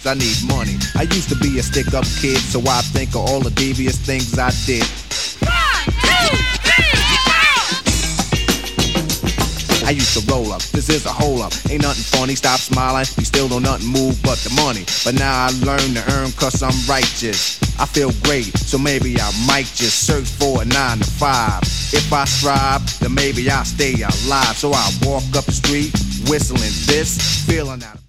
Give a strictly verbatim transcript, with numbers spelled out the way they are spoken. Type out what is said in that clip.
I need money. I used to be a stick-up kid, so I think of all the devious things I did. One, two, three, I used to roll up, this is a hole up. Ain't nothing funny, stop smiling. You still don't nothing move but the money. But now I learn to earn cause I'm righteous. I feel great, so maybe I might just search for a nine to five. If I strive, then maybe I'll stay alive. So I walk up the street, whistling this, feeling out.